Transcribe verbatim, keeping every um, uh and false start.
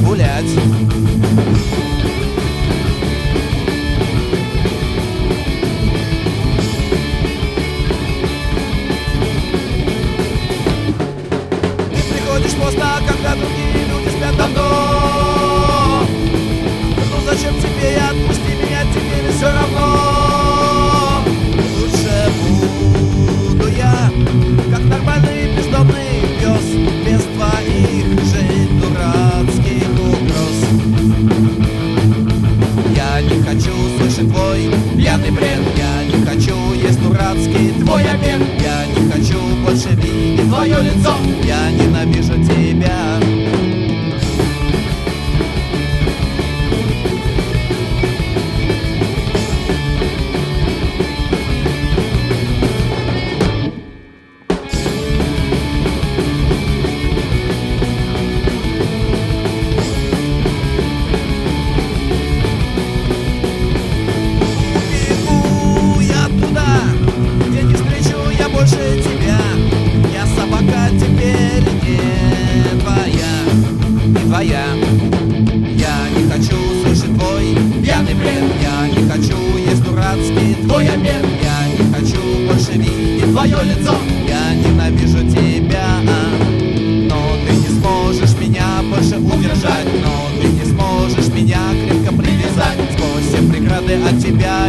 гулять. Ты приходишь поздно, когда другие люди спят давно. Ну зачем тебе, и отпусти меня, тебе ведь все равно. Лучше буду я, как нормальный бездомный пес, без твоих же дурацких угроз. Я не хочу слышать твой пьяный бред, я не хочу есть дурацкий твой обед, я не хочу больше видеть твое лицо, я ненавижу тебя. Больше тебя, я собака теперь не твоя, не твоя. Я не хочу слышать твой пьяный бред, я не хочу есть дурацкий твой обед, я не хочу больше видеть твое лицо, я ненавижу тебя. Но ты не сможешь меня больше удержать, но ты не сможешь меня крепко привязать. Сквозь все преграды от тебя